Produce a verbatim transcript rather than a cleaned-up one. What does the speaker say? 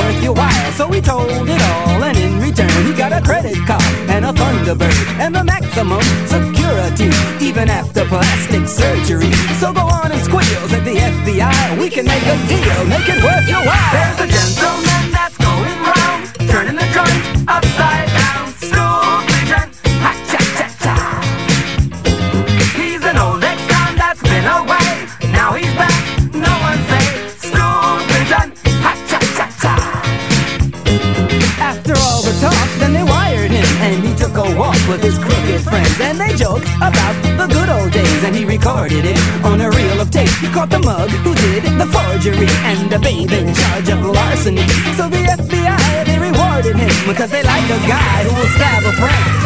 worth your while. So he told it all, and in return he got a credit card and a Thunderbird and the maximum security, even after plastic surgery. So go on and squeals at the F B I. We can make a deal, make it worth your while. There's a gentleman that's going round, turning the joint upside down. School vision, ha cha cha cha. He's an old ex-con that's been away. Now he's back, no one say school vision, ha cha cha cha. After all the talk, then they wired him, and he took a walk with his crooked friends, and they joked about the good old days, and he recorded it on a reel of tape. He caught the mug who did the forgery, and the babe in charge of larceny. So the F B I, they rewarded him, because they like a guy who will stab a friend.